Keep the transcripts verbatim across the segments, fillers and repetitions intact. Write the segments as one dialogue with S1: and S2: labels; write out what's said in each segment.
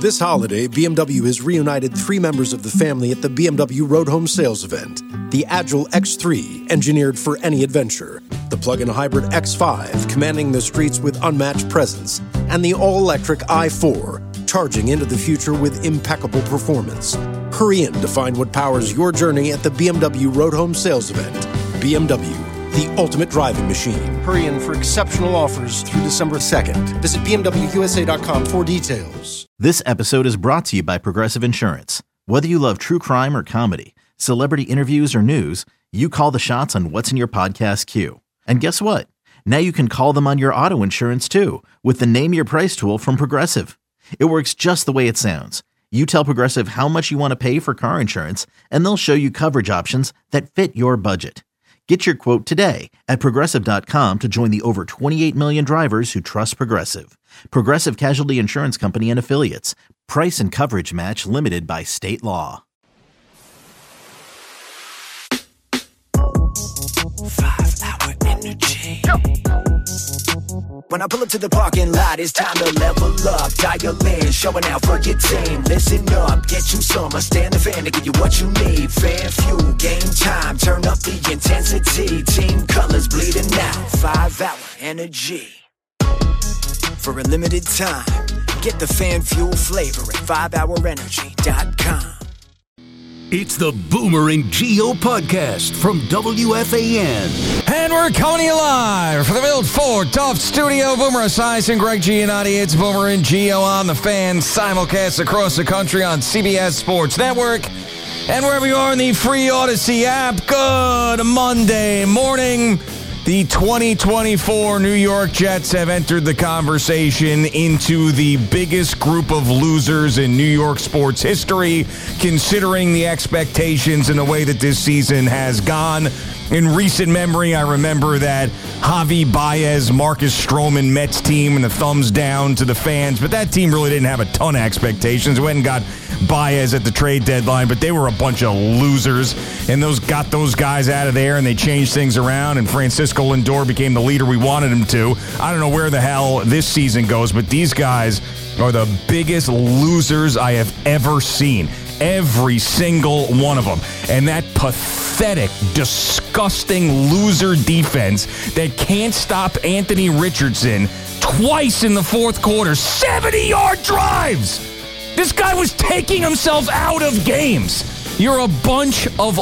S1: This holiday, B M W has reunited three members of the family at the B M W Road Home Sales event. The Agile X three, engineered for any adventure. The plug-in hybrid X five, commanding the streets with unmatched presence. And the all-electric i four, charging into the future with impeccable performance. Hurry in to find what powers your journey at the B M W Road Home Sales event. B M W, the ultimate driving machine. Hurry in for exceptional offers through December second. Visit B M W U S A dot com for details.
S2: This episode is brought to you by Progressive Insurance. Whether you love true crime or comedy, celebrity interviews or news, you call the shots on what's in your podcast queue. And guess what? Now you can call them on your auto insurance too with the Name Your Price tool from Progressive. It works just the way it sounds. You tell Progressive how much you want to pay for car insurance, and they'll show you coverage options that fit your budget. Get your quote today at Progressive dot com to join the over twenty-eight million drivers who trust Progressive. Progressive Casualty Insurance Company and Affiliates. Price and coverage match limited by state law.
S3: Five hour energy. When I pull up to the parking lot, it's time to level up. Dial in, showing out for your team. Listen up, get you some. I stand the fan to give you what you need. Fan fuel, game time, turn up the intensity. Team colors bleeding out. Five hour energy. For a limited time, get the fan fuel flavor at five hour energy dot com.
S4: It's the Boomer and Gio podcast from W F A N.
S5: And we're coming to you live from the Build Ford Tough Studio. Boomer Esiason, Greg Giannotti. It's Boomer and Gio on the Fan, simulcast across the country on C B S Sports Network and wherever you are in the free Odyssey app. Good Monday morning. The twenty twenty-four New York Jets have entered the conversation into the biggest group of losers in New York sports history, considering the expectations and the way that this season has gone. In recent memory, I remember that Javi Baez, Marcus Stroman Mets team and the thumbs down to the fans, but that team really didn't have a ton of expectations. We hadn't got Baez at the trade deadline, but they were a bunch of losers, and those got those guys out of there, and they changed things around, and Francisco Lindor became the leader we wanted him to. I don't know where the hell this season goes, but these guys are the biggest losers I have ever seen. Every single one of them. And that pathetic, disgusting loser defense that can't stop Anthony Richardson twice in the fourth quarter. seventy-yard drives! This guy was taking himself out of games. You're a bunch of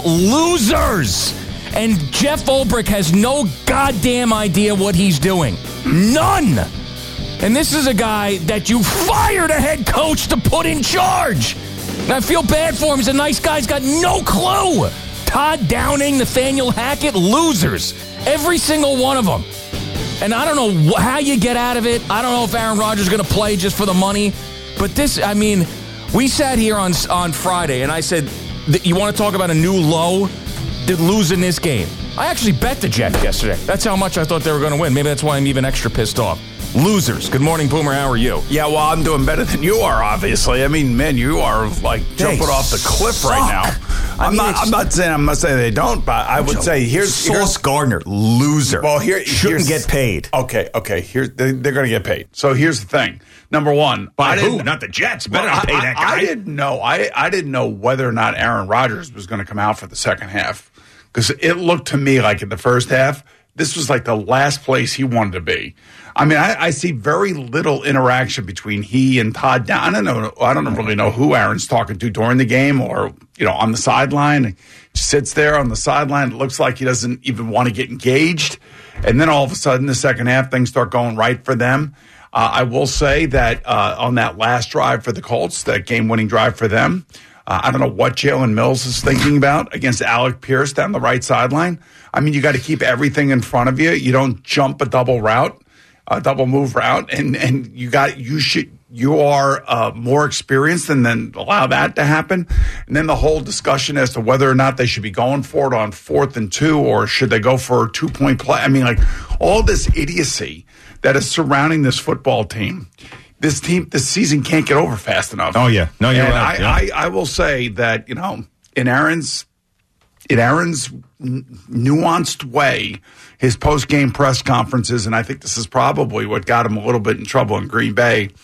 S5: losers. And Jeff Ulbrich has no goddamn idea what he's doing. None! And this is a guy that you fired a head coach to put in charge. And I feel bad for him. He's a nice guy. He's got no clue. Todd Downing, Nathaniel Hackett, losers. Every single one of them. And I don't know how you get out of it. I don't know if Aaron Rodgers is going to play just for the money. But this, I mean, we sat here on on Friday, and I said, you want to talk about a new low? Did lose in this game. I actually bet the Jets yesterday. That's how much I thought they were going to win. Maybe that's why I'm even extra pissed off. Losers. Good morning, Boomer. How are you?
S6: Yeah, well, I'm doing better than you are, obviously. I mean, man, you are like jumping
S5: They
S6: off the cliff
S5: suck.
S6: right now.
S5: I
S6: I'm
S5: mean,
S6: not. I'm not saying. I'm not saying they don't, but I would say here's
S5: Sauce
S6: here's
S5: Gardner, loser.
S6: Well, here
S5: shouldn't
S6: here's-
S5: get paid.
S6: Okay, okay. Here they, they're going to get paid. So here's the thing. Number one,
S5: By
S6: I
S5: who?
S6: didn't-
S5: Not the Jets. Better
S6: Well,
S5: not pay
S6: I,
S5: that
S6: I,
S5: guy.
S6: I didn't know. I I didn't know whether or not Aaron Rodgers was going to come out for the second half because it looked to me like in the first half this was like the last place he wanted to be. I mean, I, I see very little interaction between he and Todd Down. I don't know. I don't really know who Aaron's talking to during the game or, you know, on the sideline. He sits there on the sideline. It looks like he doesn't even want to get engaged. And then all of a sudden, the second half, things start going right for them. Uh, I will say that uh, on that last drive for the Colts, that game-winning drive for them, uh, I don't know what Jalen Mills is thinking about against Alec Pierce down the right sideline. I mean, you got to keep everything in front of you. You don't jump a double route. A double move route, and and you got you should you are uh, more experienced, and then allow that to happen. And then the whole discussion as to whether or not they should be going for it on fourth and two, or should they go for a two point play? I mean, like all this idiocy that is surrounding this football team. This team, this season can't get over fast enough.
S5: Oh yeah, no, you're
S6: and
S5: right.
S6: I,
S5: yeah.
S6: I I will say that you know in Aaron's in Aaron's n- nuanced way. His post-game press conferences, and I think this is probably what got him a little bit in trouble in Green Bay.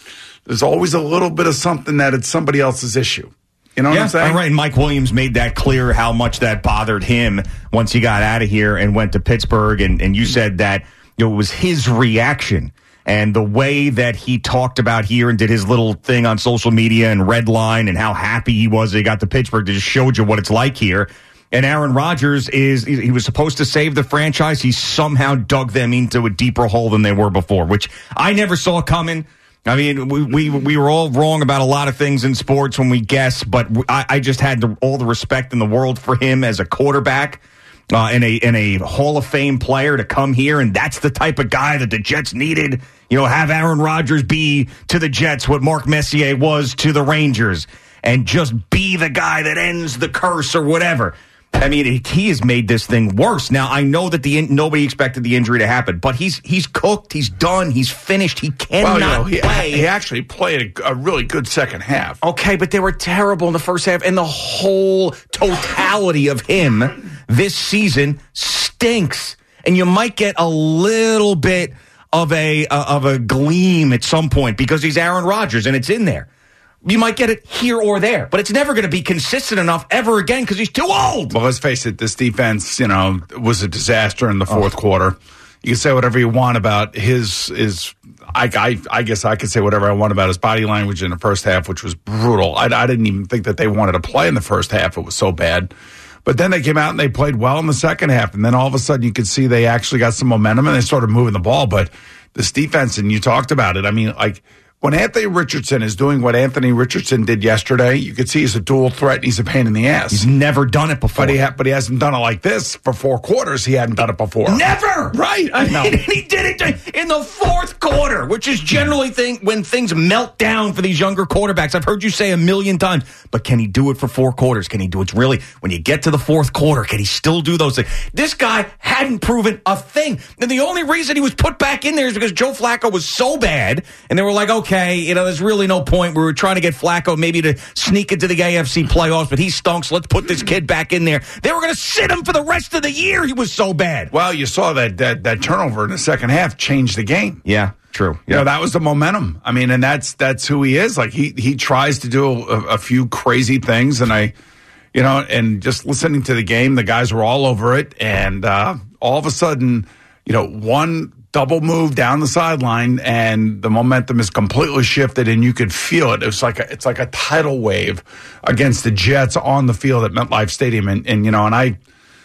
S6: there's always a little bit of something that it's somebody else's issue. You know what
S7: yeah,
S6: I'm saying?
S7: Right. And Mike Williams made that clear how much that bothered him once he got out of here and went to Pittsburgh. And, and you said that you know, it was his reaction and the way that he talked about here and did his little thing on social media and Redline and how happy he was that he got to Pittsburgh. That just showed you what it's like here. And Aaron Rodgers is, he was supposed to save the franchise. He somehow dug them into a deeper hole than they were before, which I never saw coming. I mean, we we, we were all wrong about a lot of things in sports when we guess, but I, I just had the, all the respect in the world for him as a quarterback uh, and a and a Hall of Fame player to come here. And that's the type of guy that the Jets needed. You know, have Aaron Rodgers be to the Jets what Mark Messier was to the Rangers and just be the guy that ends the curse or whatever. I mean, he has made this thing worse. Now, I know that the nobody expected the injury to happen, but he's he's cooked, he's done, he's finished. He cannot
S6: well, you know, he,
S7: play.
S6: He actually played a, a really good second half.
S7: Okay, but they were terrible in the first half, and the whole totality of him this season stinks. And you might get a little bit of a uh, of a gleam at some point because he's Aaron Rodgers, and it's in there. You might get it here or there, but it's never going to be consistent enough ever again because he's too old.
S6: Well, let's face it, this defense, you know, was a disaster in the fourth oh. quarter. You can say whatever you want about his, his I, I, I guess I could say whatever I want about his body language in the first half, which was brutal. I, I didn't even think that they wanted to play in the first half. It was so bad. But then they came out and they played well in the second half. And then all of a sudden you could see they actually got some momentum and they started moving the ball. But this defense, and you talked about it, I mean, like, when Anthony Richardson is doing what Anthony Richardson did yesterday, you can see he's a dual threat and he's a pain in the ass.
S7: He's never done it before.
S6: But he, ha- but he hasn't done it like this for four quarters. He hadn't done it before.
S7: Never!
S6: Right.
S7: I mean, he did it in the fourth quarter, which is generally thing when things melt down for these younger quarterbacks. I've heard you say a million times, but can he do it for four quarters? Can he do it really? When you get to the fourth quarter, can he still do those things? This guy hadn't proven a thing. And the only reason he was put back in there is because Joe Flacco was so bad, and they were like, okay, you know, there's really no point. We were trying to get Flacco maybe to sneak into the A F C playoffs, but he stunk, so let's put this kid back in there. They were going to sit him for the rest of the year. He was so bad.
S6: Well, you saw that that, that turnover in the second half changed the game.
S7: Yeah, true. Yeah.
S6: You know, that was the momentum. I mean, and that's that's who he is. Like, he, he tries to do a, a few crazy things, and I, you know, and just listening to the game, the guys were all over it, and uh, all of a sudden, you know, one double move down the sideline, and the momentum is completely shifted, and you could feel it. It's like a, it's like a tidal wave against the Jets on the field at MetLife Stadium, and, and you know, and I,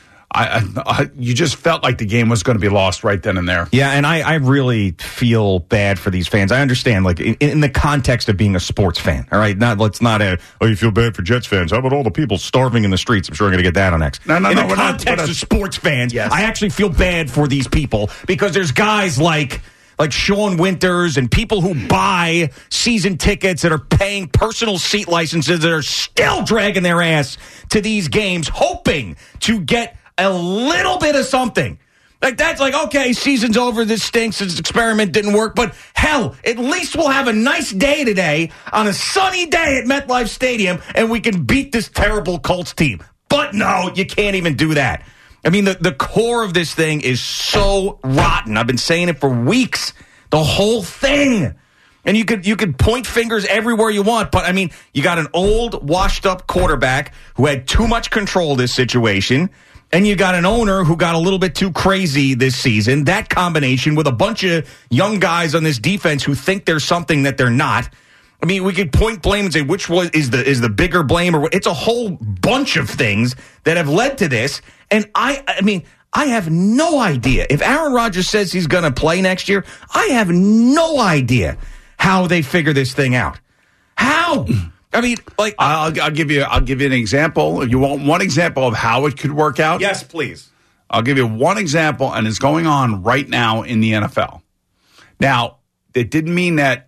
S6: I, I, you just felt like the game was going to be lost right then and there.
S7: Yeah, and I, I really feel bad for these fans. I understand, like, in, in the context of being a sports fan, all right? Not Let's not, a, oh, you feel bad for Jets fans. How about all the people starving in the streets? I'm sure I'm going to get that on X.
S6: No, no,
S7: in
S6: no.
S7: the
S6: we're
S7: context
S6: not, we're not.
S7: of sports fans,
S6: yes.
S7: I actually feel bad for these people because there's guys like... like Sean Winters and people who buy season tickets that are paying personal seat licenses that are still dragging their ass to these games, hoping to get a little bit of something. Like, that's like, okay, season's over, this stinks, this experiment didn't work, but hell, at least we'll have a nice day today on a sunny day at MetLife Stadium, and we can beat this terrible Colts team. But no, you can't even do that. I mean, the, the core of this thing is so rotten. I've been saying it for weeks. The whole thing. And you could you could point fingers everywhere you want, but, I mean, you got an old, washed-up quarterback who had too much control of this situation, and you got an owner who got a little bit too crazy this season. That combination with a bunch of young guys on this defense who think they're something that they're not. I mean, we could point blame and say which was is the is the bigger blame, or it's a whole bunch of things that have led to this. And I, I mean, I have no idea if Aaron Rodgers says he's going to play next year. I have no idea how they figure this thing out. How? I mean, like,
S6: I'll, I'll give you I'll give you an example. You want one example of how it could work out?
S7: Yes, please.
S6: I'll give you one example, and it's going on right now in the N F L. Now, it didn't mean that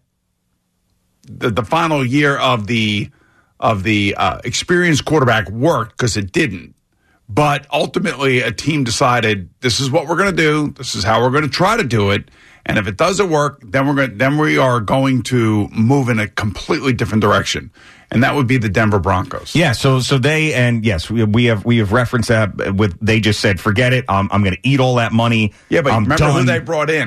S6: the, the final year of the of the uh, experienced quarterback worked, because it didn't. But ultimately, a team decided this is what we're going to do. This is how we're going to try to do it. And if it doesn't work, then we're going. Then we are going to move in a completely different direction, and that would be the Denver Broncos.
S7: Yeah. So, so they and yes, we, we have we have referenced that with. They just said, forget it. Um, I'm going to eat all that money.
S6: Yeah, but
S7: I'm
S6: remember
S7: done.
S6: who they brought in?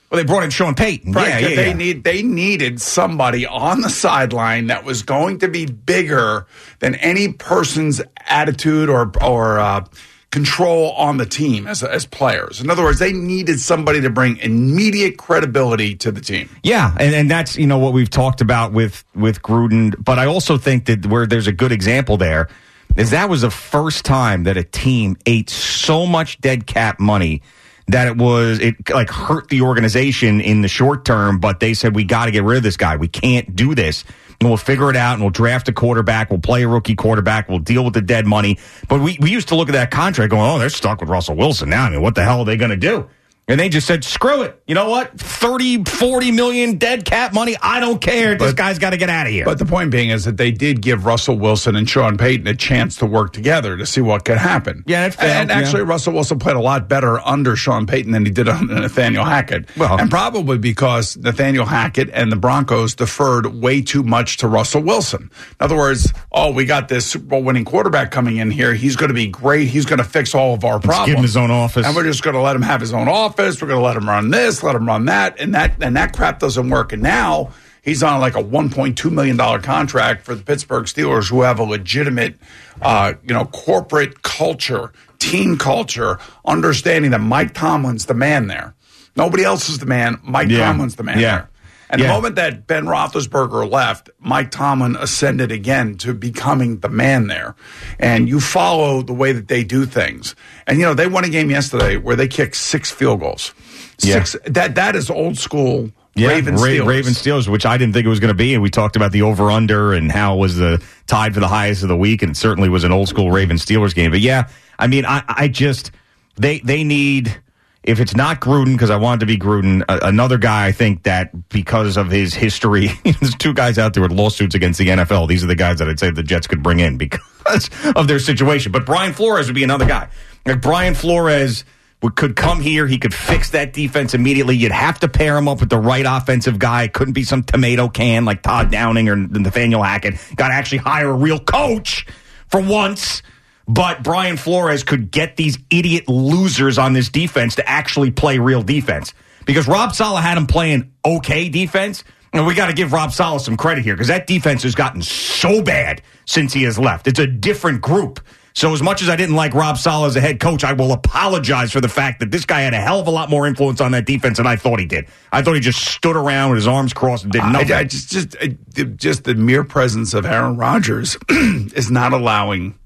S7: Well, they brought in Sean Payton.
S6: Right,
S7: yeah, yeah,
S6: they
S7: yeah.
S6: need they needed somebody on the sideline that was going to be bigger than any person's attitude or or uh, control on the team as as players. In other words, they needed somebody to bring immediate credibility to the team.
S7: Yeah, and, and that's, you know, what we've talked about with, with Gruden. But I also think that where there's a good example there is that was the first time that a team ate so much dead cap money that it was, it like hurt the organization in the short term, but they said, we got to get rid of this guy. We can't do this. And we'll figure it out, and we'll draft a quarterback. We'll play a rookie quarterback. We'll deal with the dead money. But we, we used to look at that contract going, oh, they're stuck with Russell Wilson now. I mean, what the hell are they going to do? And they just said, screw it. You know what? thirty, forty million dead cap money. I don't care. This
S6: But-
S7: guy's got to get out of here.
S6: But the point being is that they did give Russell Wilson and Sean Payton a chance to work together to see what could happen.
S7: Yeah, it failed,
S6: And actually,
S7: yeah.
S6: Russell Wilson played a lot better under Sean Payton than he did under Nathaniel Hackett.
S7: Well-
S6: and probably because Nathaniel Hackett and the Broncos deferred way too much to Russell Wilson. In other words, oh, we got this Super Bowl winning quarterback coming in here. He's going to be great. He's going to fix all of our problems.
S7: give him his own office.
S6: And we're just going to let him have his own office. We're going to let him run this, let him run that, and that and that crap doesn't work. And now he's on like a one point two million dollars contract for the Pittsburgh Steelers, who have a legitimate, uh, you know, corporate culture, team culture, understanding that Mike Tomlin's the man there. Nobody else is the man. Mike
S7: Yeah.
S6: Tomlin's the man
S7: Yeah.
S6: there. And
S7: Yeah.
S6: the moment that Ben Roethlisberger left, Mike Tomlin ascended again to becoming the man there. And you follow the way that they do things. And, you know, they won a game yesterday where they kicked six field goals.
S7: Yeah.
S6: Six, that That is old school
S7: Yeah,
S6: Raven
S7: Ra-
S6: Steelers.
S7: Raven Steelers, which I didn't think it was going to be. And we talked about the over-under and how it was the tied for the highest of the week. And it certainly was an old-school Raven Steelers game. But, yeah, I mean, I, I just – they they need – if it's not Gruden, because I want it to be Gruden, uh, another guy I think that because of his history – there's two guys out there with lawsuits against the N F L. These are the guys that I'd say the Jets could bring in because of their situation. But Brian Flores would be another guy. Like Brian Flores – could come here. He could fix that defense immediately. You'd have to pair him up with the right offensive guy. It couldn't be some tomato can like Todd Downing or Nathaniel Hackett. Got to actually hire a real coach for once. But Brian Flores could get these idiot losers on this defense to actually play real defense. Because Rob Saleh had him playing okay defense. And we got to give Rob Saleh some credit here because that defense has gotten so bad since he has left. It's a different group. So as much as I didn't like Rob Saleh as a head coach, I will apologize for the fact that this guy had a hell of a lot more influence on that defense than I thought he did. I thought he just stood around with his arms crossed and did nothing.
S6: I, I just, just, I, just the mere presence of Aaron Rodgers is not allowing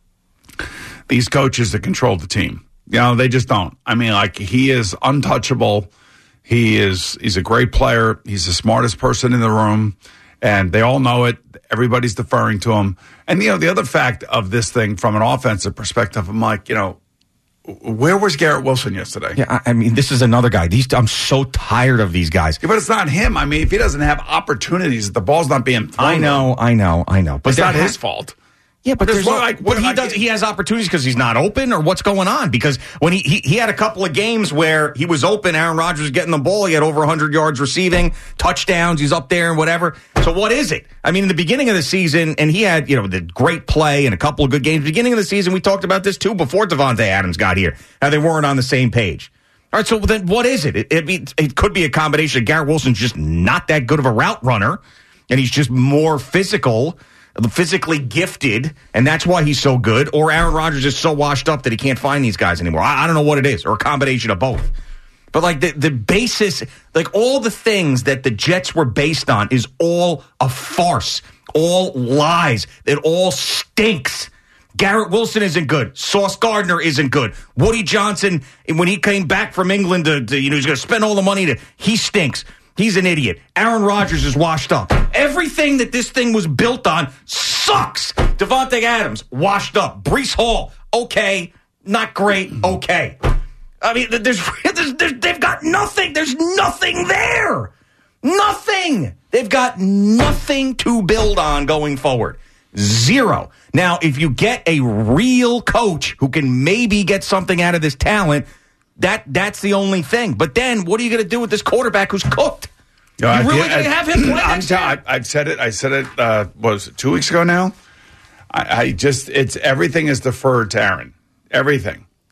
S6: these coaches to control the team. You know, they just don't. I mean, like, he is untouchable. He is, he's a great player. He's the smartest person in the room, and they all know it. Everybody's deferring to him. And, you know, the other fact of this thing from an offensive perspective, I'm like, you know, where was Garrett Wilson yesterday?
S7: Yeah, I I mean, this is another guy. These I'm so tired of these guys.
S6: Yeah, but it's not him. I mean, if he doesn't have opportunities, the ball's not being thrown.
S7: I know, I know, I know. But
S6: It's not
S7: there
S6: his
S7: ha-
S6: fault.
S7: Yeah, but
S6: There's
S7: there's
S6: one,
S7: no,
S6: like,
S7: but
S6: what-
S7: he
S6: like-
S7: does. He has opportunities because he's not open, or what's going on? Because when he, he he had a couple of games where he was open, Aaron Rodgers was getting the ball. He had over one hundred yards receiving, touchdowns. He's up there and whatever. So what is it? I mean, in the beginning of the season, and he had you know the great play and a couple of good games. Beginning of the season, we talked about this too before Devontae Adams got here. How they weren't on the same page. All right, so then what is it? It, it, be, it could be a combination of Garrett Wilson's just not that good of a route runner, and he's just more physical. Physically gifted, and that's why he's so good, or Aaron Rodgers is so washed up that he can't find these guys anymore. I, I don't know what it is, or a combination of both. But like the, the basis, like all the things that the Jets were based on is all a farce, all lies. It all stinks. Garrett Wilson isn't good. Sauce Gardner isn't good. Woody Johnson, when he came back from England, to, to you know, he's going to spend all the money to, he stinks. He's an idiot. Aaron Rodgers is washed up. Everything that this thing was built on sucks. Devontae Adams, washed up. Breece Hall, okay. Not great, okay. I mean, there's, there's, there's they've got nothing. There's nothing there. Nothing. They've got nothing to build on going forward. Zero. Now, if you get a real coach who can maybe get something out of this talent, That that's the only thing. But then, what are you going to do with this quarterback who's cooked?
S6: You, know,
S7: you really
S6: I,
S7: going to
S6: I,
S7: have him play
S6: I'm
S7: next
S6: t-
S7: year?
S6: I, I've said it. I said it. Uh, was it two weeks ago now? I, I just it's everything is deferred to Aaron. Everything.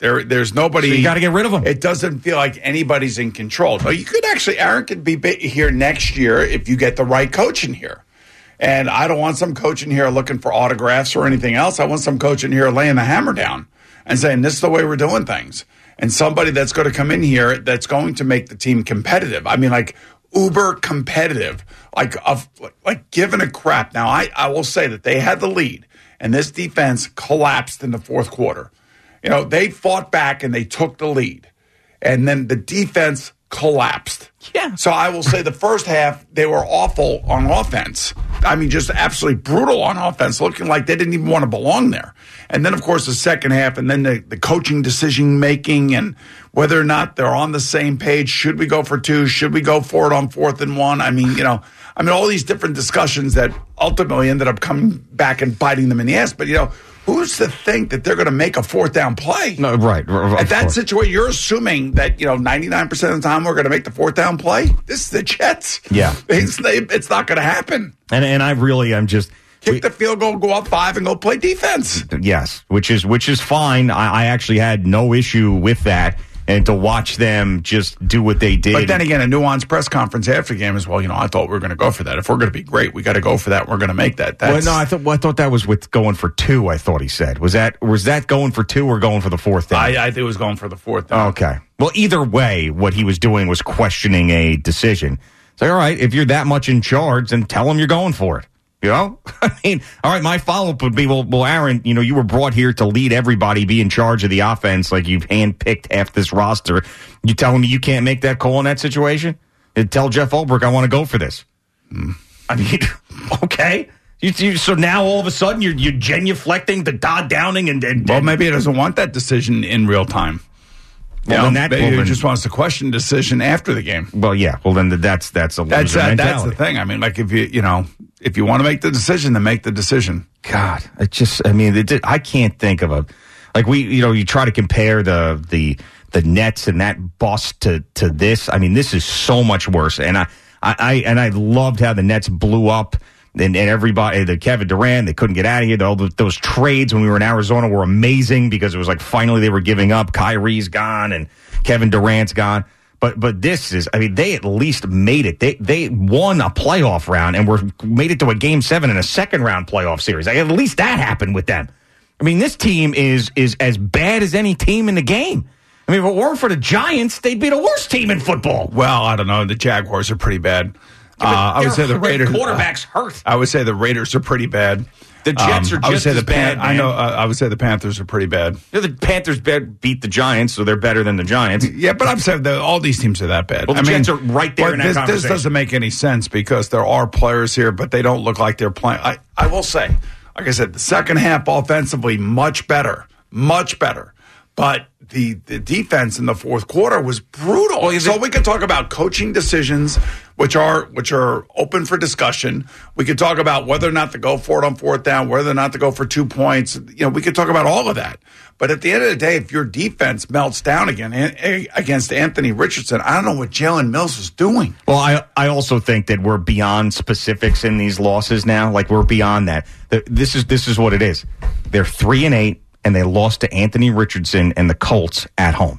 S6: There, there's nobody.
S7: So you got to get rid of them.
S6: It doesn't feel like anybody's in control. But you could actually, Aaron could be here next year if you get the right coach in here. And I don't want some coach in here looking for autographs or anything else. I want some coach in here laying the hammer down and saying, this is the way we're doing things. And somebody that's going to come in here that's going to make the team competitive. I mean, like uber competitive, like of like giving a crap. Now, I, I will say that they had the lead, and this defense collapsed in the fourth quarter. You know, they fought back and they took the lead, and then the defense collapsed.
S7: Yeah.
S6: So I will say the first half, they were awful on offense. I mean, just absolutely brutal on offense, looking like they didn't even want to belong there. And then, of course, the second half, and then the, the coaching decision-making and whether or not they're on the same page. Should we go for two? Should we go for it on fourth and one? I mean, you know, I mean, all these different discussions that ultimately ended up coming back and biting them in the ass. But, you know, who's to think that they're going to make a fourth down play?
S7: No, right.
S6: At that situation, you're assuming that, you know, ninety-nine percent of the time we're going to make the fourth down play. This is the Jets.
S7: Yeah.
S6: It's, it's not going to happen.
S7: And and I really, I'm just.
S6: Kick
S7: we,
S6: the field goal, go up five, and go play defense.
S7: Yes, which is which is fine. I, I actually had no issue with that. And to watch them just do what they did.
S6: But then again, a nuanced press conference after the game as well. You know, I thought we were going to go for that. If we're going to be great, we got to go for that. We're going to make that. That's,
S7: well, no, I thought well, I thought that was with going for two. I thought he said was that was that going for two or going for the fourth down?
S6: I, I think it was going for the fourth down.
S7: Okay. Well, either way, what he was doing was questioning a decision. It's like, all right, if you're that much in charge, then tell him you're going for it. You know, I mean, all right, my follow-up would be, well, well, Aaron, you know, you were brought here to lead everybody, be in charge of the offense, like you've handpicked half this roster. You telling me you can't make that call in that situation? And tell Jeff Ulbrich I want to go for this. Mm. I mean, okay. You, you, so now all of a sudden you're, you're genuflecting to Todd Downing and, and
S6: well, maybe he doesn't want that decision in real time. Well, you know, then that, maybe well, he just wants to question decision after the game.
S7: Well, yeah. Well, then that's that's a loser
S6: that's, uh,
S7: mentality.
S6: That's the thing. I mean, like if you you know if you want to make the decision, then make the decision.
S7: God, it just I mean, it, I can't think of a like we you know you try to compare the the the Nets and that bust to to this. I mean, this is so much worse. And I I, I and I loved how the Nets blew up. And, and everybody, the Kevin Durant, they couldn't get out of here. All the, those trades when we were in Arizona were amazing because it was like finally they were giving up. Kyrie's gone and Kevin Durant's gone. But but this is, I mean, they at least made it. They they won a playoff round and were made it to a game seven in a second round playoff series. Like, at least that happened with them. I mean, this team is is as bad as any team in the game. I mean, if it weren't for the Giants, they'd be the worst team in football.
S6: Well, I don't know. The Jaguars are pretty bad. Uh, I would say the Raiders.
S7: Quarterback's hurt.
S6: I would say the Raiders are pretty bad.
S7: The Jets um, are just
S6: I would say
S7: as
S6: the
S7: bad.
S6: Pan- I know. Uh, I would say the Panthers are pretty bad.
S7: Yeah, the Panthers beat the Giants, so they're better than the Giants.
S6: Yeah, but I'm saying that all these teams are that bad.
S7: Well, the
S6: I
S7: Jets
S6: mean,
S7: are right there in that
S6: this,
S7: conversation.
S6: This doesn't make any sense because there are players here, but they don't look like they're playing. I, I will say, like I said, the second half offensively much better, much better. But the, the defense in the fourth quarter was brutal. Well, so we could talk about coaching decisions, which are which are open for discussion. We could talk about whether or not to go for it on fourth down, whether or not to go for two points. You know, we could talk about all of that. But at the end of the day, if your defense melts down again against Anthony Richardson, I don't know what Jalen Mills is doing.
S7: Well, I I also think that we're beyond specifics in these losses now. Like, we're beyond that. This is this is what it is. They're three and eight. And they lost to Anthony Richardson and the Colts at home.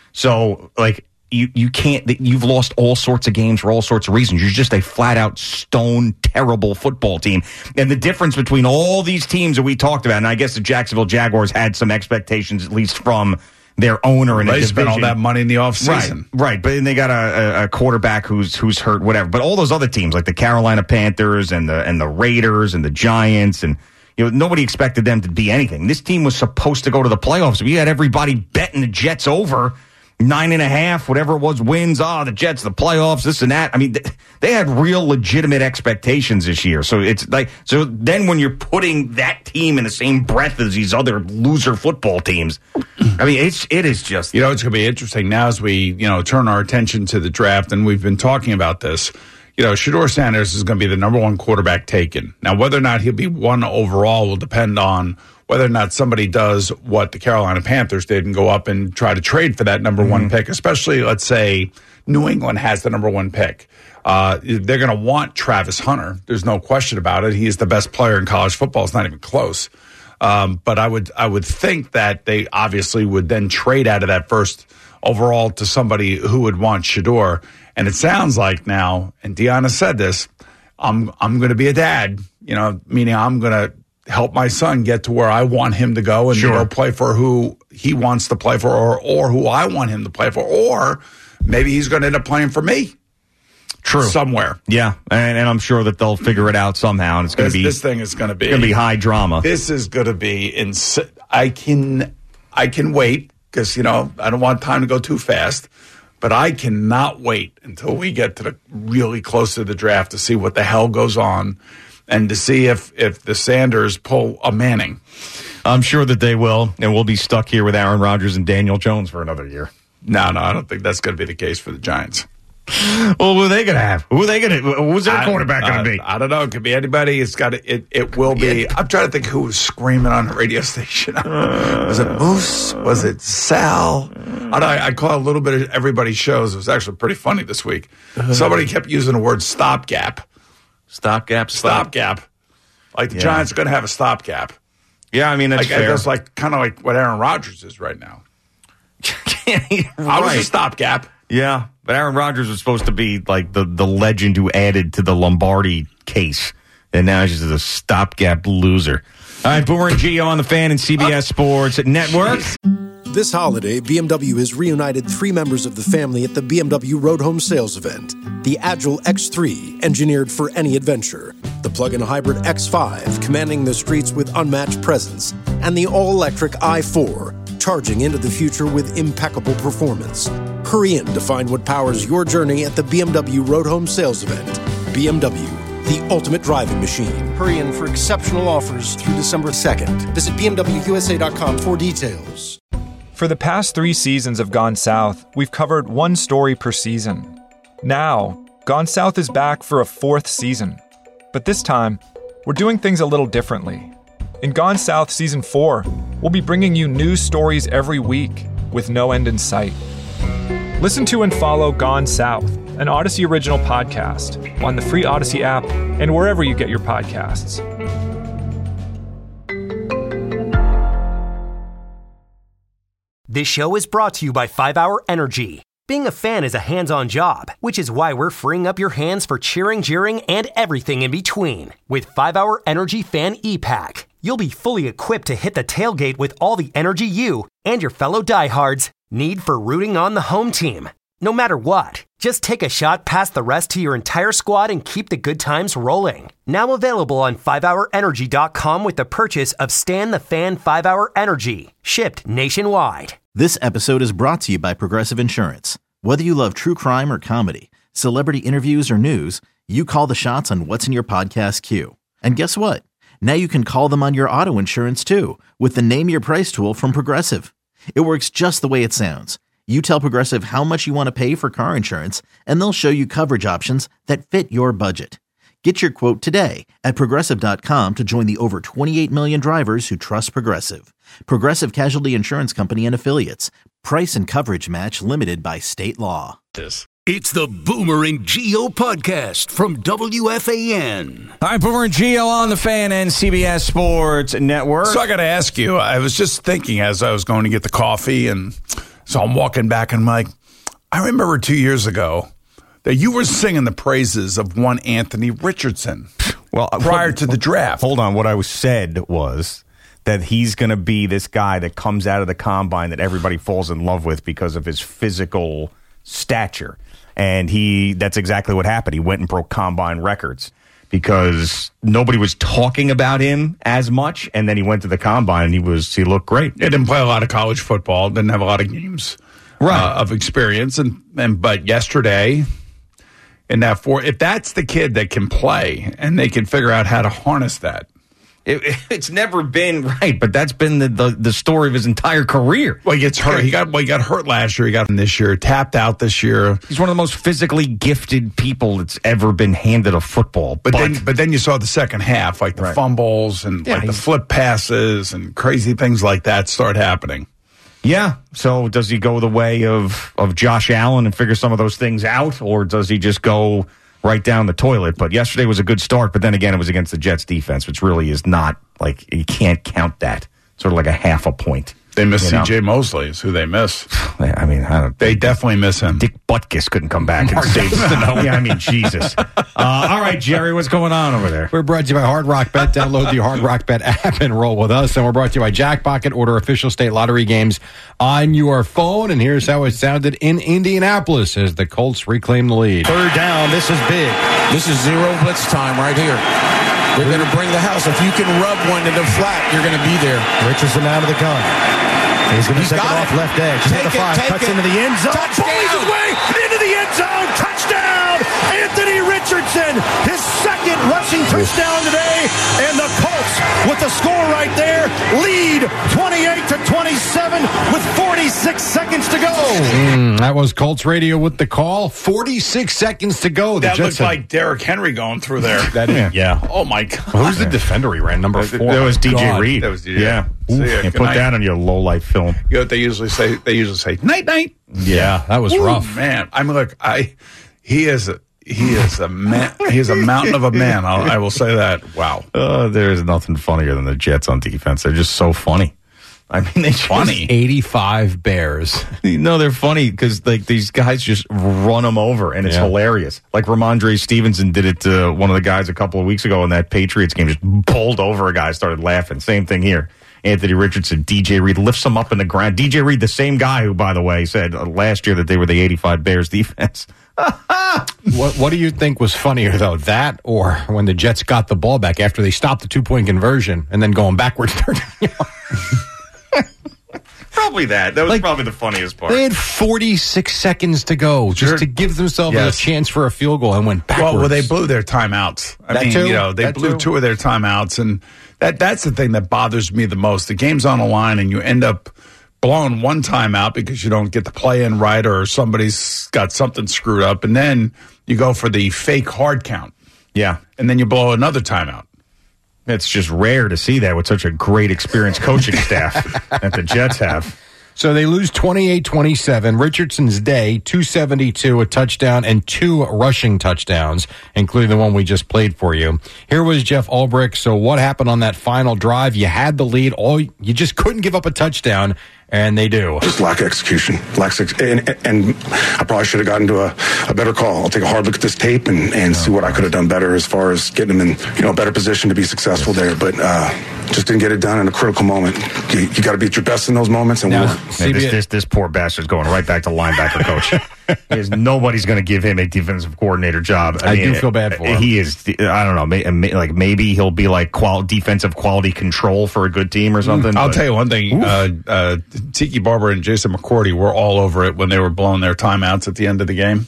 S7: So, like, you, you can't, you've lost all sorts of games for all sorts of reasons. You're just a flat out stone terrible football team. And the difference between all these teams that we talked about, and I guess the Jacksonville Jaguars had some expectations, at least from their owner and
S6: they spent all that money in the offseason.
S7: Right, right. But then they got a, a quarterback who's who's hurt, whatever. But all those other teams, like the Carolina Panthers and the and the Raiders and the Giants and you know, nobody expected them to be anything. This team was supposed to go to the playoffs. We had everybody betting the Jets over nine and a half, whatever it was, wins. Oh, the Jets, the playoffs, this and that. I mean, they had real legitimate expectations this year. So it's like, so then when you're putting that team in the same breath as these other loser football teams, I mean, it's it is just.
S6: You know, it's going to be interesting now as we, you know, turn our attention to the draft, and we've been talking about this. You know, Shedeur Sanders is going to be the number one quarterback taken. Now, whether or not he'll be one overall will depend on whether or not somebody does what the Carolina Panthers did and go up and try to trade for that number mm-hmm. one pick, especially, let's say, New England has the number one pick. Uh, they're going to want Travis Hunter. There's no question about it. He is the best player in college football. It's not even close. Um, but I would I would think that they obviously would then trade out of that first overall to somebody who would want Shedeur. And it sounds like now, and Deanna said this, I'm I'm going to be a dad, you know, meaning I'm going to help my son get to where I want him to go and
S7: sure.
S6: go play for who he wants to play for, or or who I want him to play for, or maybe he's going to end up playing for me.
S7: True.
S6: Somewhere.
S7: Yeah, and, and I'm sure that they'll figure it out somehow, and it's going to be
S6: this thing is going to be
S7: going to be high drama.
S6: This is going to be ins- I can I can wait because you know I don't want time to go too fast, but I cannot wait until we get to the really close to the draft to see what the hell goes on, and to see if if the Sanders pull a Manning.
S7: I'm sure that they will, and we'll be stuck here with Aaron Rodgers and Daniel Jones for another year.
S6: No, no, I don't think that's going to be the case for the Giants.
S7: Well, who are they going to have? Who are they going to? Who's their
S6: I,
S7: quarterback going to be?
S6: I don't know. It could be anybody. It's got to, it. It will be. I'm trying to think who was screaming on the radio station. Was it Moose? Was it Sal? I, don't know, I, I caught a little bit of everybody's shows. It was actually pretty funny this week. Somebody kept using the word stopgap.
S5: Stopgap.
S6: Stopgap. Like the
S7: Yeah.
S6: Giants are going to have a stopgap.
S7: Yeah, I mean that's
S6: Like
S7: fair.
S6: that's like kind of like what Aaron Rodgers is right now.
S7: right.
S6: I was a stopgap.
S7: Yeah, but Aaron Rodgers was supposed to be like the, the legend who added to the Lombardi case, and now he's just a stopgap loser. All right, Boomer and Gio on the Fan and C B S Sports Network.
S1: This holiday, B M W has reunited three members of the family at the B M W Road Home Sales Event. The Agile X three, engineered for any adventure. The plug-in hybrid X five, commanding the streets with unmatched presence. And the all-electric i four, charging into the future with impeccable performance. Hurry in to find what powers your journey at the B M W Road Home Sales Event. B M W, the ultimate driving machine. Hurry in for exceptional offers through December second. Visit B M W U S A dot com for details.
S8: For the past three seasons of Gone South, we've covered one story per season. Now, Gone South is back for a fourth season. But this time, we're doing things a little differently. In Gone South Season four, we'll be bringing you new stories every week with no end in sight. Listen to and follow Gone South, an Odyssey original podcast, on the free Odyssey app and wherever you get your podcasts.
S9: This show is brought to you by five hour Energy. Being a fan is a hands-on job, which is why we're freeing up your hands for cheering, jeering, and everything in between. With five hour Energy Fan E-Pack, you'll be fully equipped to hit the tailgate with all the energy you and your fellow diehards need for rooting on the home team. No matter what, just take a shot past the rest to your entire squad and keep the good times rolling. Now available on five hour energy dot com with the purchase of Stan the Fan five hour Energy, shipped nationwide.
S2: This episode is brought to you by Progressive Insurance. Whether you love true crime or comedy, celebrity interviews or news, you call the shots on what's in your podcast queue. And guess what? Now you can call them on your auto insurance too with the Name Your Price tool from Progressive. It works just the way it sounds. You tell Progressive how much you want to pay for car insurance, and they'll show you coverage options that fit your budget. Get your quote today at Progressive dot com to join the over twenty-eight million drivers who trust Progressive. Progressive Casualty Insurance Company and Affiliates. Price and coverage match limited by state law.
S4: It's the Boomer and Gio podcast from W F A N.
S5: All right, Boomer and Gio on the Fan and C B S Sports Network.
S6: So I got to ask you, I was just thinking as I was going to get the coffee, and so I'm walking back and I'm like, I remember two years ago that you were singing the praises of one Anthony Richardson
S7: Well,
S6: prior to the draft.
S7: Hold on. What I was said was that he's going to be this guy that comes out of the combine that everybody falls in love with because of his physical stature. And he that's exactly what happened. He went and broke combine records because nobody was talking about him as much. And then he went to the combine and he was he looked great.
S6: He didn't play a lot of college football, didn't have a lot of games
S7: Right.
S6: uh, of experience. And, and but yesterday, in that four, if that's the kid that can play and they can figure out how to harness that.
S7: It, it's never been right, but that's been the, the, the story of his entire career.
S6: Well, he gets hurt. He got well, he got hurt last year. He got him this year. Tapped out this year.
S7: He's one of the most physically gifted people that's ever been handed a football.
S6: But, but then, but then you saw the second half, like the
S7: Right.
S6: fumbles and
S7: Yeah,
S6: like the
S7: he's-
S6: flip passes and crazy things like that start happening.
S7: yeah. So does he go the way of of Josh Allen and figure some of those things out, or does he just go right down the toilet? But yesterday was a good start, but then again, it was against the Jets defense, which really is not Like, you can't count that. Sort of like a half a point.
S6: They miss
S7: You know?
S6: C J Mosley is who they miss.
S7: I mean, I don't,
S6: They definitely miss him.
S7: Dick Butkus couldn't come back and save us. Yeah, I mean, Jesus. Uh, all right, Jerry, what's going on over there?
S10: We're brought to you by Hard Rock Bet. Download the Hard Rock Bet app and roll with us. And we're brought to you by Jackpocket. Order official state lottery games on your phone. And here's how it sounded in Indianapolis as the Colts reclaim the lead.
S11: Third down, this is big. This is zero blitz time right here. They're going to bring the house. If you can rub one in the flat, you're going to be there.
S12: Richardson out of the gun. He's going to take it off left edge. Take the five, cuts into the end zone.
S11: Bullies his way into the end zone. Touchdown, Anthony Richardson. His second rushing touchdown today. And the Colts, with the score right there, lead twenty-eight to twenty-seven with forty-six seconds to go.
S10: Mm, that was Colts radio with the call. forty-six seconds to go. The
S6: That
S10: Jets
S6: looked
S10: have-
S6: like Derrick Henry going through there.
S10: That is, yeah.
S6: Oh, my God.
S10: Who's the defender he ran? Number four.
S7: That was D J
S10: God.
S7: Reed.
S6: That was D J.
S7: Yeah.
S6: See ya.
S7: Yeah,
S6: Good
S7: put
S6: night.
S7: that on your low-life film.
S6: You know what they usually say? They usually say, night, night.
S10: Yeah, that was
S6: Ooh,
S10: rough.
S6: Man, I mean, look, I he is a, he is a man. He is a mountain of a man. I'll, I will say that. Wow.
S7: Uh, there's nothing funnier than the Jets on defense. They're just so funny. I mean, they just,
S6: Funny.
S10: eighty-five Bears.
S7: No, they're funny because like these guys just run them over, and it's
S10: Yeah.
S7: hilarious. Like Ramondre Stevenson did it to one of the guys a couple of weeks ago in that Patriots game. Just bowled over a guy, started laughing. Same thing here. Anthony Richardson, D J Reed lifts him up in the ground. D J Reed, the same guy who, by the way, said uh, last year that they were the eighty-five Bears defense.
S10: What What do you think was funnier, though? That or when the Jets got the ball back after they stopped the two-point conversion and then going backwards?
S7: Probably that. That was
S10: Like,
S7: probably the funniest part.
S10: They had forty-six seconds to go just
S6: Sure.
S10: to give themselves
S6: Yes.
S10: a chance for a field goal and went backwards.
S6: Well, well, they blew their timeouts. I
S10: That
S6: mean,
S10: too?
S6: you know, they
S10: That
S6: blew
S10: too?
S6: two of their timeouts, and that that's the thing that bothers me the most. The game's on the line, and you end up blowing one timeout because you don't get the play in right, or somebody's got something screwed up, and then you go for the fake hard count,
S7: Yeah.
S6: and then you blow another timeout.
S7: It's just rare to see that with such a great experienced coaching staff that the Jets have.
S10: So they lose twenty-eight twenty-seven. Richardson's day, two seventy-two, a touchdown, and two rushing touchdowns, including the one we just played for you. Here was Jeff Ulbrich. So what happened on that final drive? You had the lead. All you just couldn't give up a touchdown, and they do.
S13: Just lack of execution. Lack of, and, and I probably should have gotten to a, a better call. I'll take a hard look at this tape and, and see what I could have done better as far as getting them in, you know, a better position to be successful there. But uh, just didn't get it done in a critical moment. You, you got to be at your best in those moments. And
S10: Now,
S13: we'll,
S7: Man, this, this, this poor bastard's going right back to linebacker coach. There's nobody's going to give him a defensive coordinator job.
S10: I do feel bad for him.
S7: He is. I don't know. May, may, like maybe he'll be like qual, defensive quality control for a good team or something.
S6: I'll
S7: but-
S6: tell you one thing. Uh, uh, Tiki Barber and Jason McCourty were all over it when they were blowing their timeouts at the end of the game.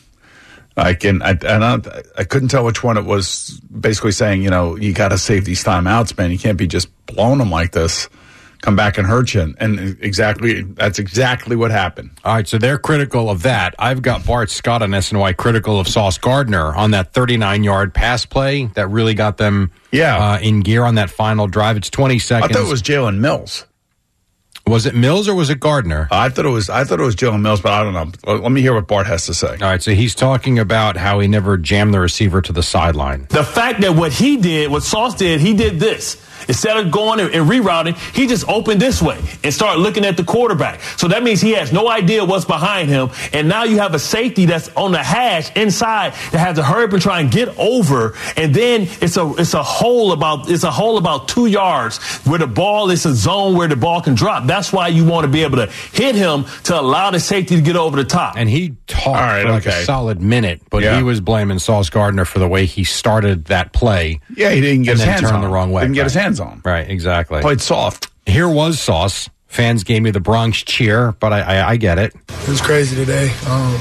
S6: I can, I, and I, I couldn't tell which one it was. Basically saying, you know, you got to save these timeouts, man. You can't be just blowing them like this. Come back and hurt you. And exactly, that's exactly what happened.
S10: All right, so they're critical of that. I've got Bart Scott on S N Y critical of Sauce Gardner on that thirty-nine-yard pass play that really got them
S6: Yeah.
S10: uh, in gear on that final drive. It's twenty
S6: I
S10: seconds.
S6: thought it was Jalen Mills.
S10: Was it Mills or was it Gardner?
S6: I thought it was. I thought it was Jalen Mills, but I don't know. Let me hear what Bart has to say.
S10: All right, so he's talking about how he never jammed the receiver to the sideline.
S14: The fact that what he did, what Sauce did, he did this. Instead of going and, and rerouting, he just opened this way and started looking at the quarterback. So that means he has no idea what's behind him. And now you have a safety that's on the hash inside that has to hurry up and try and get over. And then it's a it's a hole about it's a hole about two yards where the ball is a zone where the ball can drop. That's why you want to be able to hit him to allow the safety to get over the top.
S10: And he talked
S6: right,
S10: for like
S6: okay.
S10: a solid minute, but
S6: Yeah.
S10: he was blaming Sauce Gardner for the way he started that play.
S6: Yeah, he didn't get
S10: and
S6: his
S10: then
S6: hands
S10: turned
S6: on
S10: the
S6: him.
S10: wrong way.
S6: Didn't get his
S10: Right.
S6: hands on him.
S10: Right, exactly.
S6: Played soft.
S10: Here was Sauce. Fans gave me the Bronx cheer, but I, I, I get it.
S15: It was crazy today. Um,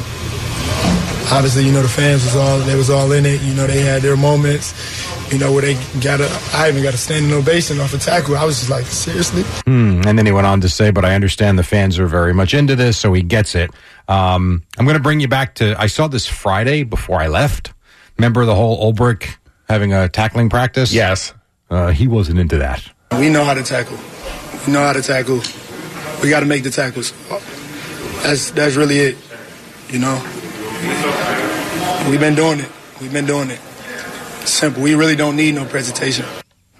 S15: obviously, you know, the fans was all they was all in it. You know, they had their moments. You know, where they got a, I even got a standing ovation off a tackle. I was just like, seriously?
S10: Hmm. And then he went on to say, but I understand the fans are very much into this, so he gets it. Um, I'm going to bring you back to, I saw this Friday before I left. Remember the whole Ulbrich having a tackling practice?
S6: Yes.
S10: Uh, he wasn't into that.
S15: We know how to tackle. We know how to tackle. We got to make the tackles. That's that's really it. You know, we've been doing it. We've been doing it. Simple. We really don't need no presentation.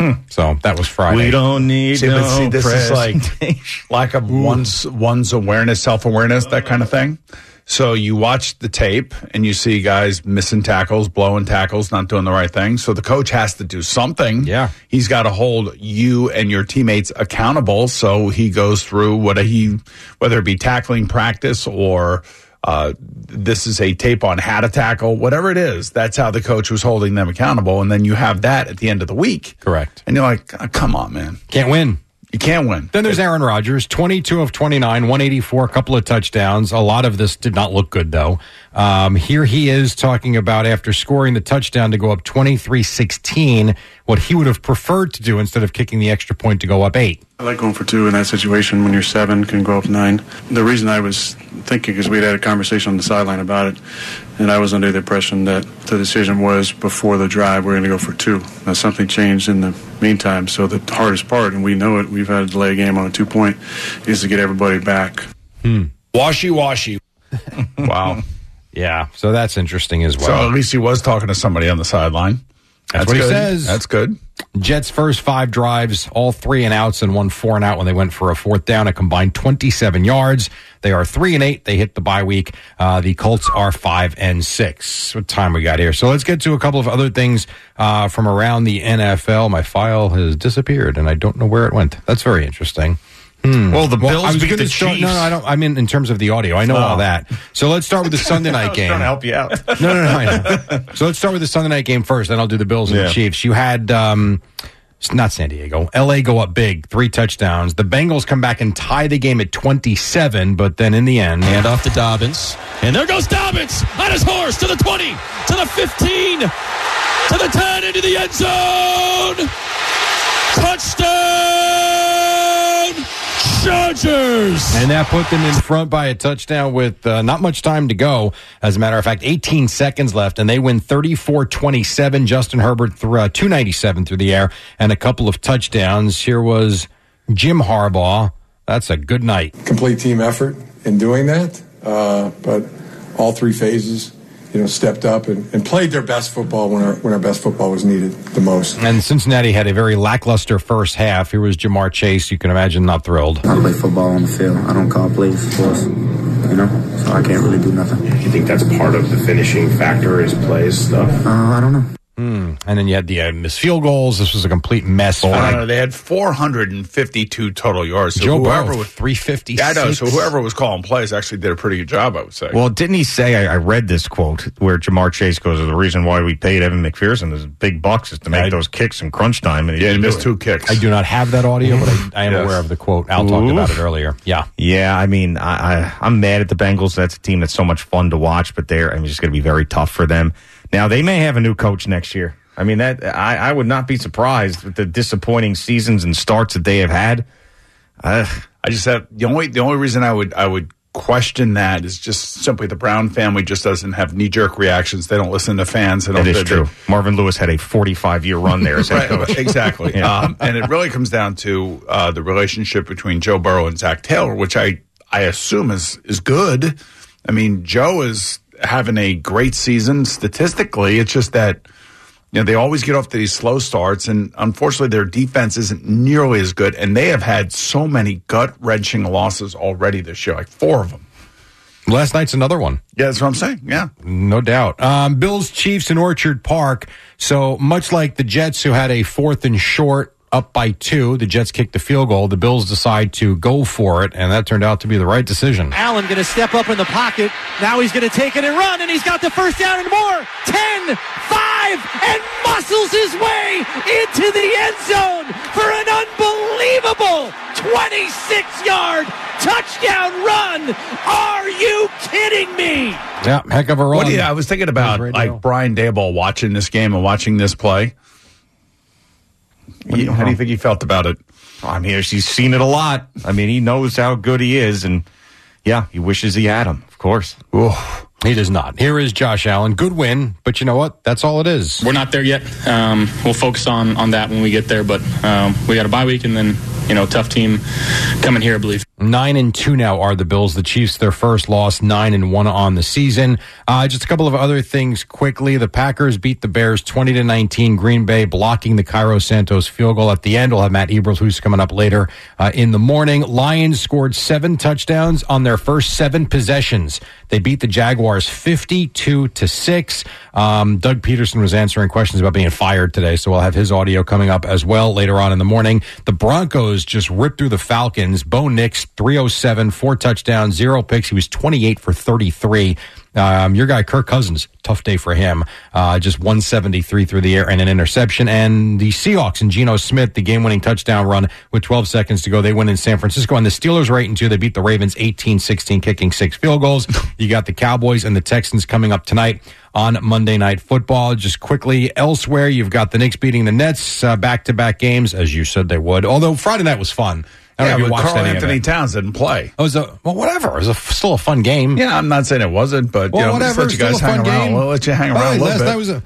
S10: Hmm. So that was Friday.
S7: We don't need
S6: see,
S7: no
S6: but see, this is like
S7: presentation.
S6: lack of one's one's awareness, self awareness, that kind of thing. So you watch the tape and you see guys missing tackles, blowing tackles, not doing the right thing. So the coach has to do something.
S10: Yeah.
S6: He's got to hold you and your teammates accountable. So he goes through what he, whether it be tackling practice or uh, this is a tape on how to tackle, whatever it is. That's how the coach was holding them accountable. And then you have that at the end of the week.
S10: Correct.
S6: And you're like, oh, come on, man.
S10: Can't win.
S6: You can't win.
S10: Then there's Aaron Rodgers, twenty-two of twenty-nine, one eighty-four, a couple of touchdowns. A lot of this did not look good, though. Um, here he is talking about after scoring the touchdown to go up twenty-three sixteen, what he would have preferred to do instead of kicking the extra point to go up eight.
S16: I like going for two in that situation when you're seven, can go up nine. The reason I was thinking is we'd had a conversation on the sideline about it, and I was under the impression that the decision was before the drive we're going to go for two. Now something changed in the meantime, so the hardest part, and we know it, we've had a delay game on a two-point, is to get everybody back.
S10: Hmm.
S6: Washy-washy. Wow.
S10: Yeah, so that's interesting as well.
S6: So at least he was talking to somebody on the sideline.
S10: That's,
S6: That's
S10: what
S6: good.
S10: he says.
S6: That's good.
S10: Jets' first five drives, all three and outs and one four and out when they went for a fourth down, a combined twenty-seven yards. They are three and eight. They hit the bye week. Uh, the Colts are five and six. What time we got here? So let's get to a couple of other things uh, from around the N F L. My file has disappeared and I don't know where it went. That's very interesting. Hmm.
S7: Well, the Bills
S10: I was
S7: beat
S10: gonna
S7: the
S10: start,
S7: Chiefs.
S10: No, no, I don't. I mean, in terms of the audio, I know
S7: Oh.
S10: all that. So let's start with the Sunday night game.
S7: Trying to help you out.
S10: No, no, no. I know. So let's start with the Sunday night game first, then I'll do the Bills and
S7: Yeah.
S10: the Chiefs. You had, um, not San Diego, L A go up big, three touchdowns. The Bengals come back and tie the game at twenty-seven, but then in the end.
S17: Hand off to Dobbins. And there goes Dobbins on his horse to the twenty, to the fifteen, to the ten, into the end zone. Touchdown, Chargers.
S10: And that put them in front by a touchdown with uh, not much time to go. As a matter of fact, eighteen seconds left, and they win thirty-four twenty-seven. Justin Herbert threw uh, two ninety-seven through the air and a couple of touchdowns. Here was Jim Harbaugh. That's a good night.
S18: Complete team effort in doing that, uh, but all three phases, you know, stepped up and, and played their best football when our when our best football was needed the most.
S10: And Cincinnati had a very lackluster first half. Here was Jamar Chase. You can imagine not thrilled.
S19: I play football on the field. I don't call plays, of course, you know, so I can't really do nothing.
S20: You think that's part of the finishing factor is plays stuff?
S19: Uh, I don't know.
S10: Hmm. And then you had the uh, missed field goals. This was a complete mess.
S6: Oh, no, no, they had four hundred fifty-two total yards. So
S10: Joe
S6: whoever
S10: Burrow,
S6: was
S10: three fifty-six.
S6: Yeah, I know. So whoever was calling plays actually did a pretty good job, I would say.
S7: Well, didn't he say, I, I read this quote where Jamar Chase goes, the reason why we paid Evan McPherson is big bucks is to make
S10: I,
S7: those kicks in crunch time. And he
S6: yeah, he missed
S7: it.
S6: two kicks.
S10: I do not have that audio, but I, I am
S6: Yes.
S10: aware of the quote. Al talked about it earlier. Yeah.
S7: Yeah, I mean, I, I, I'm mad at the Bengals. That's a team that's so much fun to watch, but they're I mean, it's just going to be very tough for them. Now, they may have a new coach next year. I mean, that I, I would not be surprised with the disappointing seasons and starts that they have had. Uh,
S6: I just have the only the only reason I would I would question that is just simply the Brown family just doesn't have knee jerk reactions. They don't listen to fans. They don't,
S7: that is
S6: they,
S7: true. Marvin Lewis had a forty-five year run there as head
S6: right,
S7: coach.
S6: exactly.
S7: Yeah.
S6: um, and it really comes down to uh, the relationship between Joe Burrow and Zach Taylor, which I I assume is is good. I mean, Joe is having a great season statistically. It's just that, you know, they always get off to these slow starts, and unfortunately their defense isn't nearly as good, and they have had so many gut-wrenching losses already this year, like four of them.
S10: Last night's another one.
S6: Yeah, that's what I'm saying, yeah.
S10: No doubt. Um, Bills, Chiefs in Orchard Park. So much like the Jets, who had a fourth and short up by two, the Jets kicked the field goal. The Bills decide to go for it, and that turned out to be the right decision.
S21: Allen going to step up in the pocket. Now he's going to take it and run, and he's got the first down and more. ten, five, and muscles his way into the end zone for an unbelievable twenty-six yard touchdown run. Are you kidding me?
S10: Yeah, heck of a run.
S6: What do you, I was thinking about, like, Brian Daboll watching this game and watching this play. What do you, how do you think he felt about it?
S7: I mean, he's seen it a lot. I mean, he knows how good he is, and yeah, he wishes he had him, of course.
S10: Oof. He does not. Here is Josh Allen. Good win, but you know what? That's all it is.
S22: We're not there yet. Um, we'll focus on, on that when we get there, but um, we got a bye week and then, you know, tough team coming here, I believe.
S10: Nine and two now are the Bills. The Chiefs, their first loss, nine and one on the season. Uh, just a couple of other things quickly. The Packers beat the Bears twenty to nineteen. Green Bay blocking the Cairo Santos field goal at the end. We'll have Matt Eberflus coming up later uh, in the morning. Lions scored seven touchdowns on their first seven possessions. They beat the Jaguars fifty-two to six. Um, Doug Peterson was answering questions about being fired today, so we'll have his audio coming up as well later on in the morning. The Broncos just ripped through the Falcons. Bo Nix, three oh seven, four touchdowns, zero picks. He was twenty-eight for thirty-three. Um, your guy, Kirk Cousins, tough day for him. Uh, just one seventy-three through the air and an interception. And the Seahawks and Geno Smith, the game-winning touchdown run with twelve seconds to go. They win in San Francisco. And the Steelers are eight and two. They beat the Ravens eighteen sixteen, kicking six field goals. You got the Cowboys and the Texans coming up tonight on Monday Night Football. Just quickly, elsewhere, you've got the Knicks beating the Nets, uh, back-to-back games, as you said they would. Although Friday night was fun. I don't
S6: yeah,
S10: know if you
S6: but
S10: watched
S6: Carl
S10: any
S6: Anthony
S10: of it.
S6: Towns didn't play.
S10: It was a, well, whatever. It was a, still a fun game.
S6: Yeah, I'm not saying it wasn't, but
S10: well,
S6: you know,
S10: whatever.
S6: let's let you guys
S10: still a
S6: hang
S10: fun
S6: around.
S10: game.
S6: We'll let you hang around
S10: Right,
S6: a little
S10: last
S6: bit.
S10: night was a...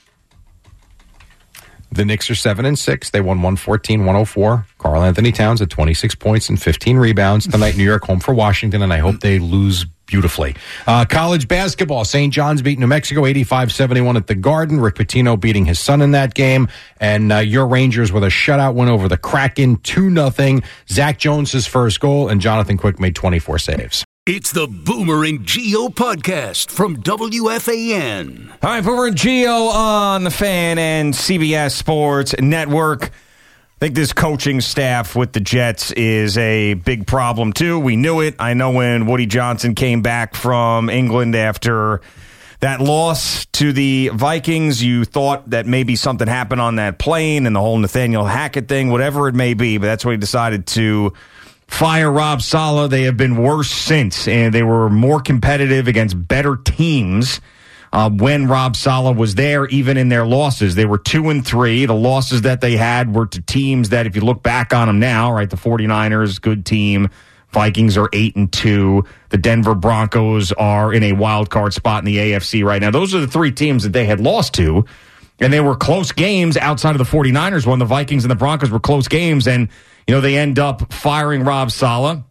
S10: The Knicks are seven and six. They won one fourteen, one oh four. Carl Anthony Towns at twenty-six points and fifteen rebounds tonight. New York home for Washington, and I hope they lose beautifully. Uh, college basketball. Saint John's beat New Mexico eighty-five seventy-one at the Garden. Rick Pitino beating his son in that game. And uh, your Rangers with a shutout win over the Kraken, two nothing. Zach Jones his first goal, and Jonathan Quick made twenty-four saves.
S4: It's the Boomer and Geo podcast from W F A N.
S5: All right, Boomer and Geo on the Fan and C B S Sports Network. I think this coaching staff with the Jets is a big problem, too. We knew it. I know when Woody Johnson came back from England after that loss to the Vikings, you thought that maybe something happened on that plane and the whole Nathaniel Hackett thing, whatever it may be, but that's when he decided to fire Rob Saleh. They have been worse since, and they were more competitive against better teams uh, when Rob Saleh was there, even in their losses. They were two and three. The losses that they had were to teams that, if you look back on them now, right, the 49ers, good team. Vikings are eight and two. The Denver Broncos are in a wild card spot in the A F C right now. Those are the three teams that they had lost to, and they were close games outside of the 49ers when the Vikings and the Broncos were close games, and you know, they end up firing Rob Saleh,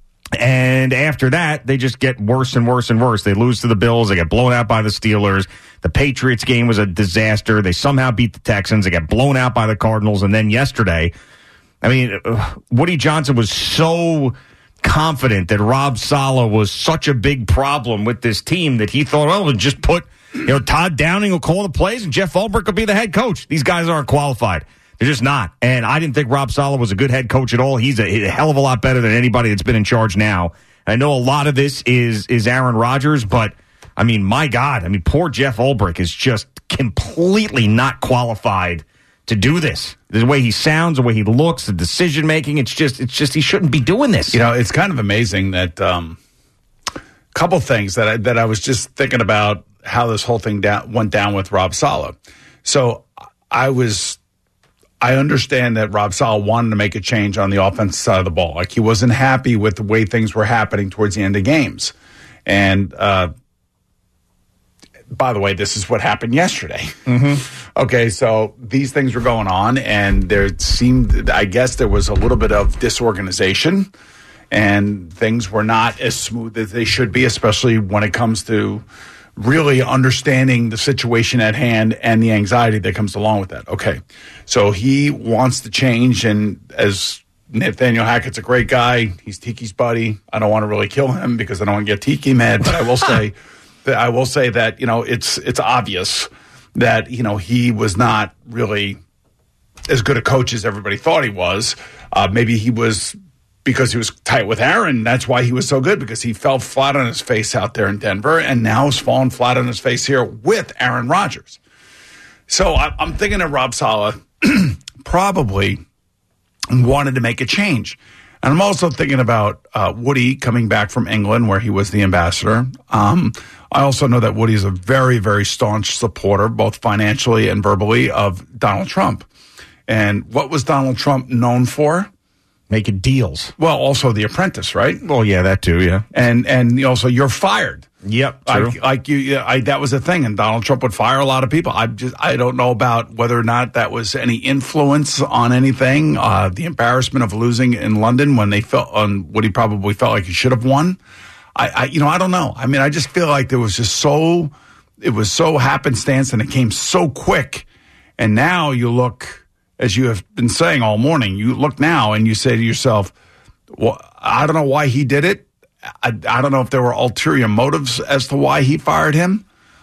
S5: and after that, they just get worse and worse and worse. They lose to the Bills. They get blown out by the Steelers. The Patriots game was a disaster. They somehow beat the Texans. They get blown out by the Cardinals. And then yesterday, I mean, Woody Johnson was so confident that Rob Saleh was such a big problem with this team that he thought, well, we'll just put, you know, Todd Downing will call the plays and Jeff Ulbrich will be the head coach. These guys aren't qualified. They're just not. And I didn't think Rob Saleh was a good head coach at all. He's a, a hell of a lot better than anybody that's been in charge now. I know a lot of this is is Aaron Rodgers, but, I mean, my God. I mean, poor Jeff Ulbrich is just completely not qualified to do this. The way he sounds, the way he looks, the decision-making, it's just, it's just he shouldn't be doing this.
S6: You know, it's kind of amazing that um, a couple things that I, that I was just thinking about how this whole thing down, went down with Rob Saleh. So I was... I understand that Rob Saleh wanted to make a change on the offensive side of the ball. Like, he wasn't happy with the way things were happening towards the end of games. And, uh, by the way, this is what happened yesterday.
S5: Mm-hmm.
S6: Okay, so these things were going on, and there seemed, I guess there was a little bit of disorganization, and things were not as smooth as they should be, especially when it comes to really understanding the situation at hand and the anxiety that comes along with that. Okay, so he wants to change, and as Nathaniel Hackett's a great guy, he's Tiki's buddy. I don't want to really kill him because I don't want to get Tiki mad, but I will say that I will say that, you know, it's it's obvious that, you know, he was not really as good a coach as everybody thought he was. Uh, maybe he was, because he was tight with Aaron, that's why he was so good, because he fell flat on his face out there in Denver, and now he's fallen flat on his face here with Aaron Rodgers. So I, I'm thinking that Rob Saleh probably wanted to make a change. And I'm also thinking about uh, Woody coming back from England, where he was the ambassador. Um, I also know that Woody is a very, very staunch supporter, both financially and verbally, of Donald Trump. And what was Donald Trump known for?
S5: Making deals.
S6: Well, also The Apprentice, right?
S5: Well, yeah, that too, yeah.
S6: And and also You're Fired.
S7: Yep, true.
S6: Like, like you, yeah, I, that was a thing, and Donald Trump would fire a lot of people. I just, I don't know about whether or not that was any influence on anything. Uh, the embarrassment of losing in London when they felt on what he probably felt like he should have won. I, I, you know, I don't know. I mean, I just feel like there was just so, it was so happenstance, and it came so quick. And now you look, as you have been saying all morning, you look now and you say to yourself, well, I don't know why he did it. I, I don't know if there were ulterior motives as to why he fired him.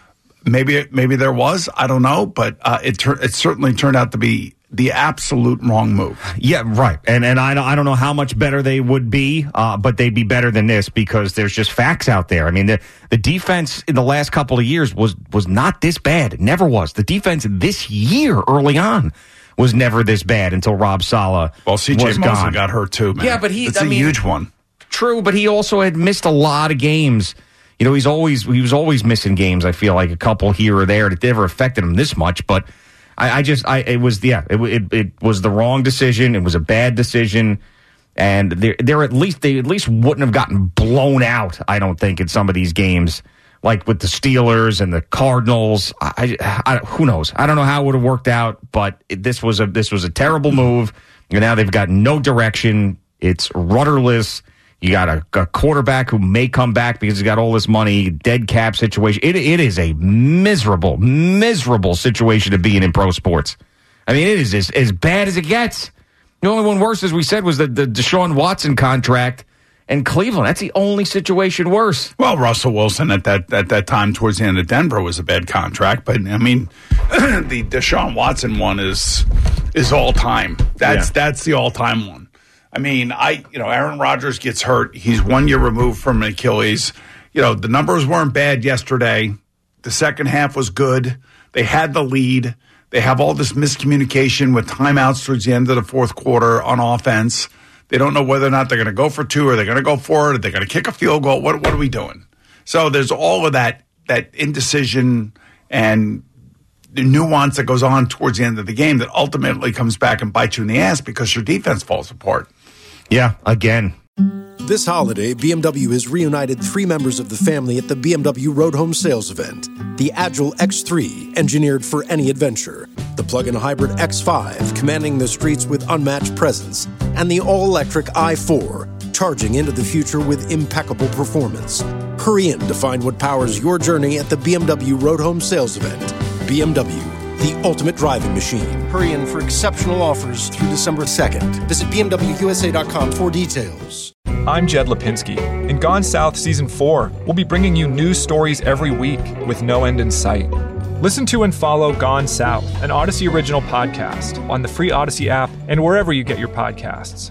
S6: Maybe maybe there was. I don't know. But uh, it, tur- it certainly turned out to be the absolute wrong move.
S7: Yeah, right. And and I don't, I don't know how much better they would be, uh, but they'd be better than this because there's just facts out there. I mean, the, the defense in the last couple of years was, was not this bad. It never was. The defense this year early on was never this bad until Rob Saleh
S6: well, C J
S7: was
S6: Mosley
S7: gone.
S6: got hurt too, man.
S7: Yeah, but he,
S6: it's
S7: I
S6: a
S7: mean,
S6: huge one.
S7: True, but he also had missed a lot of games. You know, he's always he was always missing games. I feel like a couple here or there. It never affected him this much, but I, I just I it was yeah it, it it was the wrong decision. It was a bad decision, and they're they're at least they at least wouldn't have gotten blown out. I don't think in some of these games, like with the Steelers and the Cardinals. I, I, I who knows? I don't know how it would have worked out, but it, this was a this was a terrible move. And now they've got no direction. It's rudderless. You got a, a quarterback who may come back because he's got all this money, dead cap situation. It, it is a miserable, miserable situation to be in in pro sports. I mean, it is as, as bad as it gets. The only one worse, as we said, was the, the Deshaun Watson contract in Cleveland. That's the only situation worse.
S6: Well, Russell Wilson at that at that time towards the end of Denver was a bad contract. But, I mean, the Deshaun Watson one is is all time. That's, yeah. that's the all-time one. I mean, I you know, Aaron Rodgers gets hurt. He's one year removed from an Achilles. You know, the numbers weren't bad yesterday. The second half was good. They had the lead. They have all this miscommunication with timeouts towards the end of the fourth quarter on offense. They don't know whether or not they're going to go for two or they're going to go for it. Or they're going to kick a field goal. What what are we doing? So there's all of that that indecision and the nuance that goes on towards the end of the game that ultimately comes back and bites you in the ass because your defense falls apart.
S7: Yeah, again.
S1: This holiday, B M W has reunited three members of the family at the B M W Road Home Sales Event. The Agile X three, engineered for any adventure. The plug-in hybrid X five, commanding the streets with unmatched presence. And the all-electric i four, charging into the future with impeccable performance. Hurry in to find what powers your journey at the B M W Road Home Sales Event. B M W, the ultimate driving machine. Hurry in for exceptional offers through December second. Visit B M W U S A dot com for details.
S8: I'm Jed Lipinski. In Gone South Season four, we'll be bringing you news stories every week with no end in sight. Listen to and follow Gone South, an Odyssey original podcast, on the free Odyssey app and wherever you get your podcasts.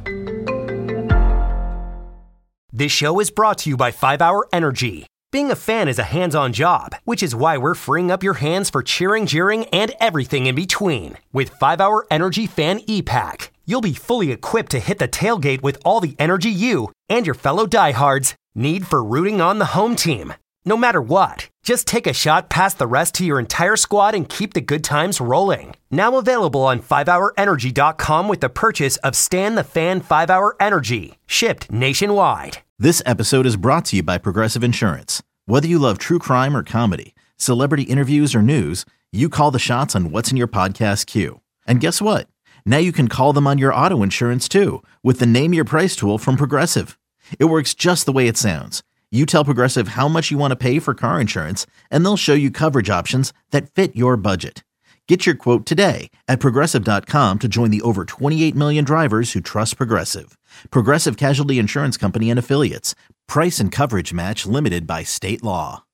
S9: This show is brought to you by five hour Energy. Being a fan is a hands-on job, which is why we're freeing up your hands for cheering, jeering, and everything in between. With five hour Energy Fan E-Pack, you'll be fully equipped to hit the tailgate with all the energy you and your fellow diehards need for rooting on the home team. No matter what, just take a shot past the rest to your entire squad and keep the good times rolling. Now available on five hour energy dot com with the purchase of Stan the Fan five hour Energy, shipped nationwide.
S2: This episode is brought to you by Progressive Insurance. Whether you love true crime or comedy, celebrity interviews or news, you call the shots on what's in your podcast queue. And guess what? Now you can call them on your auto insurance too with the Name Your Price tool from Progressive. It works just the way it sounds. You tell Progressive how much you want to pay for car insurance, and they'll show you coverage options that fit your budget. Get your quote today at Progressive dot com to join the over twenty-eight million drivers who trust Progressive. Progressive Casualty Insurance Company and Affiliates. Price and coverage match limited by state law.